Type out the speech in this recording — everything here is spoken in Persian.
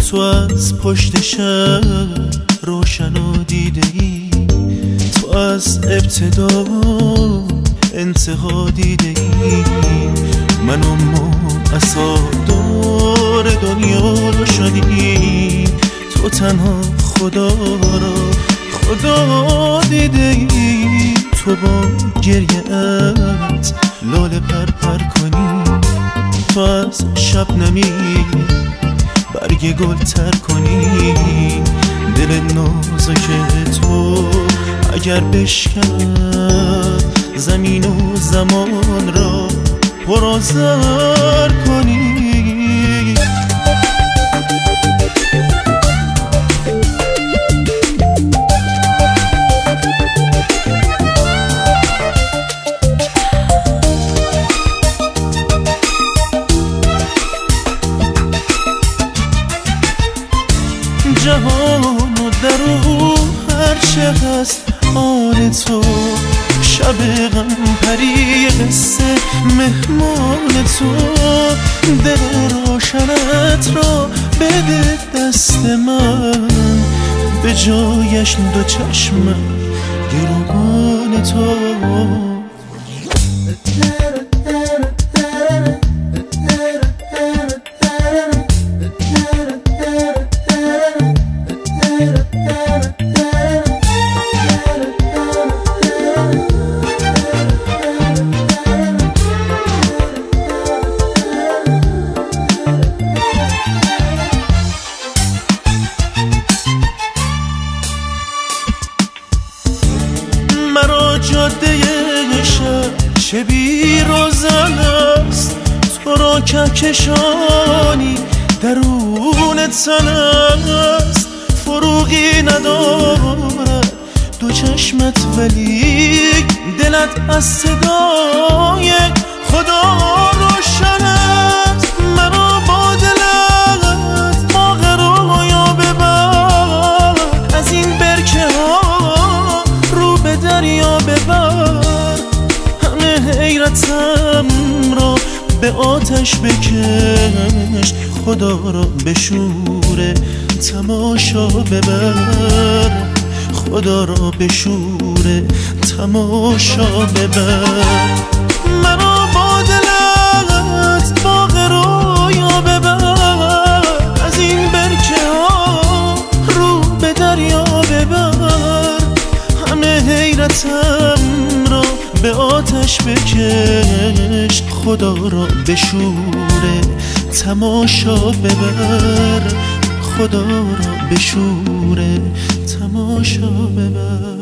تو از پشت شب روشن و دیده ای، تو از ابتدا انتها دیده ای. من اما اصلا دور دنیا رو شدی، تو تنها خدا دیده ای. تو با گریه‌ات لاله پر کنی، تو از شب نمی برگ گل تر کنی. دل نازک تو اگر بشکند زمین و زمان را پرآذر کنی. جهان و در او هرچه هست آن تو، شب غم پری قصه مهمان تو. دل روشنت را بده دست من، به جایش دو چشمم گروگان تو. مرا جاده شب چه بی روزن است، تو را کهکشانی درون تن است. فروغی ندارد دو چشمت ولی دلت از صدای خدا روشن است. مرا با دلت ماغرویا ببر، از این برکه ها رو به دریا ببر. همه حیرتم را به آتش بکش، خدا را به شور تماشا ببر. خدا را به شور تماشا ببر. مرا با دلت باغ رویا ببر، از این برکه ها رو به دریا ببر. همه حیرتم را به آتش بکش، خدا را به شور تماشا ببر. خدا را به شور تماشا ببر.